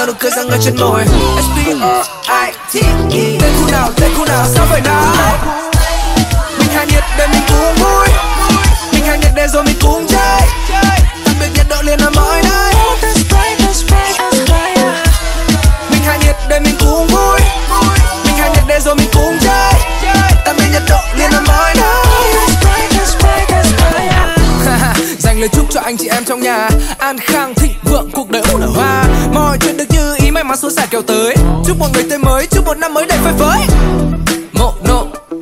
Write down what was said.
nụ cười răng ở trên môi. S-P-O-I-T-E. Tên khu nào sao vậy nào? Mình hai nhiệt để mình cùng vui, mình hai nhiệt để rồi mình cùng chơi. Tạm biệt nhiệt độ liền ở mọi nơi. Mình hai nhiệt để mình cùng vui, mình hai nhiệt để rồi mình cùng chơi. Tạm biệt nhiệt độ liền ở mọi nơi. Dành lời chúc cho anh chị em trong nhà an khang thịnh vượng, cuộc đời ủ nở hoa, mọi chuyện được như ý, may mắn suôn sẻ kéo tới. Chúc một người tươi mới, chúc một năm mới đầy phơi phới. Một